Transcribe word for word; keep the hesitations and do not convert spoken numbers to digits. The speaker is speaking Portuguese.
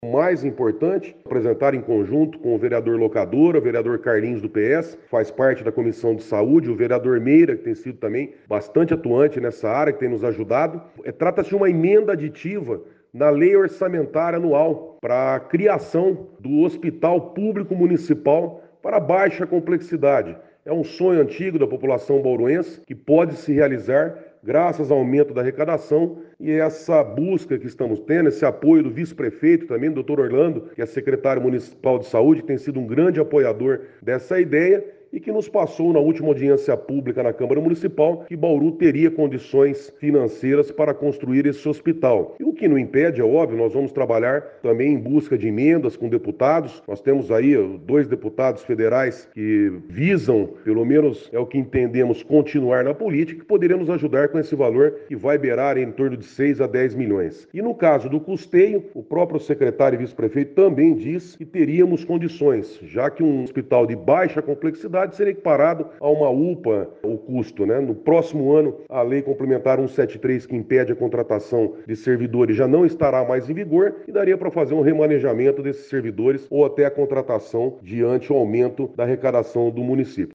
O mais importante, apresentar em conjunto com o vereador Locadora, o vereador Carlinhos do P S, faz parte da Comissão de Saúde, o vereador Meira, que tem sido também bastante atuante nessa área, que tem nos ajudado. É, trata-se de uma emenda aditiva na Lei Orçamentária Anual para a criação do Hospital Público Municipal para baixa complexidade. É um sonho antigo da população bauruense que pode se realizar graças ao aumento da arrecadação e essa busca que estamos tendo, esse apoio do vice-prefeito também, do doutor Orlando, que é secretário municipal de saúde, que tem sido um grande apoiador dessa ideia e que nos passou na última audiência pública na Câmara Municipal que Bauru teria condições financeiras para construir esse hospital. E o que não impede, é óbvio, nós vamos trabalhar também em busca de emendas com deputados. Nós temos aí dois deputados federais que visam, pelo menos é o que entendemos, continuar na política, que poderiam nos ajudar com esse valor que vai beirar em torno de seis a dez milhões. E no caso do custeio, o próprio secretário e vice-prefeito também diz que teríamos condições, já que um hospital de baixa complexidade seria equiparado a uma U P A o custo, né? No próximo ano, a lei complementar cento e setenta e três, que impede a contratação de servidores, já não estará mais em vigor e daria para fazer um remanejamento desses servidores ou até a contratação diante o aumento da arrecadação do município.